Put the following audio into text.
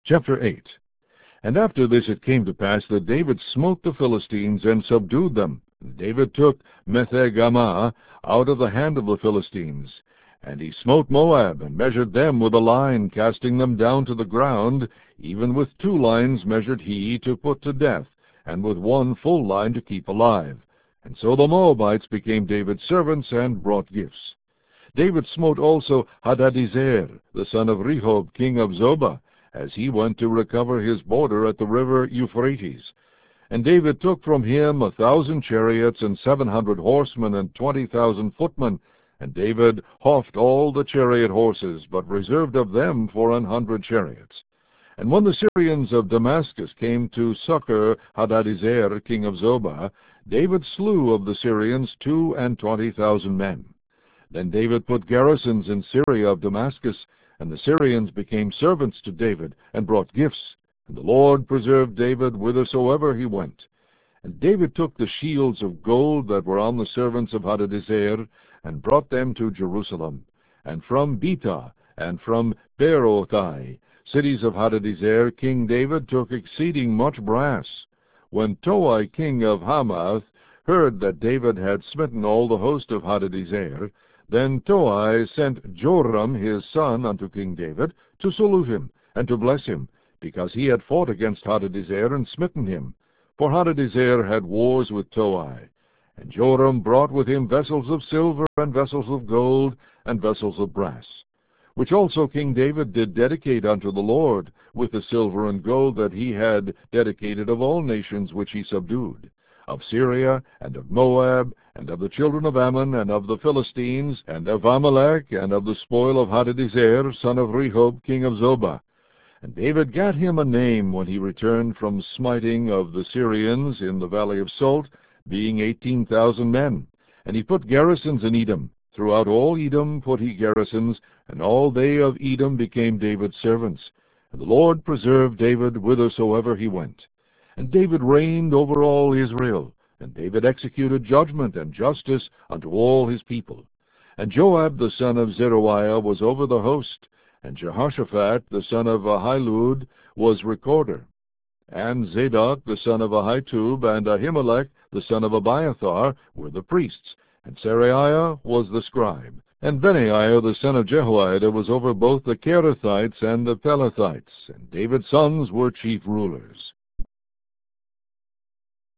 Chapter 8. And after this it came to pass that David smote the Philistines and subdued them. And David took Metheg-ammah out of the hand of the Philistines. And he smote Moab, and measured them with a line, casting them down to the ground. Even with 2 lines measured he to put to death, and with 1 full line to keep alive. And so the Moabites became David's servants, and brought gifts. David smote also Hadadezer, the son of Rehob, king of Zobah, as he went to recover his border at the river Euphrates. And David took from him 1,000 chariots, and 700 horsemen, and 20,000 footmen. And David houghed all the chariot horses, but reserved of them for 100 chariots. And when the Syrians of Damascus came to succor Hadadezer, king of Zobah, David slew of the Syrians 22,000 men. Then David put garrisons in Syria of Damascus, and the Syrians became servants to David, and brought gifts. And the Lord preserved David whithersoever he went. And David took the shields of gold that were on the servants of Hadadezer, and brought them to Jerusalem. And from Betah, and from Beerothai, cities of Hadadezer, King David took exceeding much brass. When Toi, king of Hamath, heard that David had smitten all the host of Hadadezer, then Toi sent Joram his son unto King David, to salute him, and to bless him, because he had fought against Hadadezer, and smitten him. For Hadadezer had wars with Toi. And Joram brought with him vessels of silver, and vessels of gold, and vessels of brass, which also King David did dedicate unto the Lord, with the silver and gold that he had dedicated of all nations which he subdued, of Syria, and of Moab, and of the children of Ammon, and of the Philistines, and of Amalek, and of the spoil of Hadadezer, son of Rehob, king of Zobah. And David gat him a name when he returned from smiting of the Syrians in the valley of Salt, being 18,000 men. And he put garrisons in Edom. Throughout all Edom put he garrisons, and all they of Edom became David's servants. And the Lord preserved David whithersoever he went. And David reigned over all Israel. And David executed judgment and justice unto all his people. And Joab the son of Zeruiah was over the host, and Jehoshaphat the son of Ahilud was recorder. And Zadok the son of Ahitub, and Ahimelech the son of Abiathar were the priests, and Seraiah was the scribe. And Benaiah the son of Jehoiada was over both the Kerethites and the Pelethites, and David's sons were chief rulers.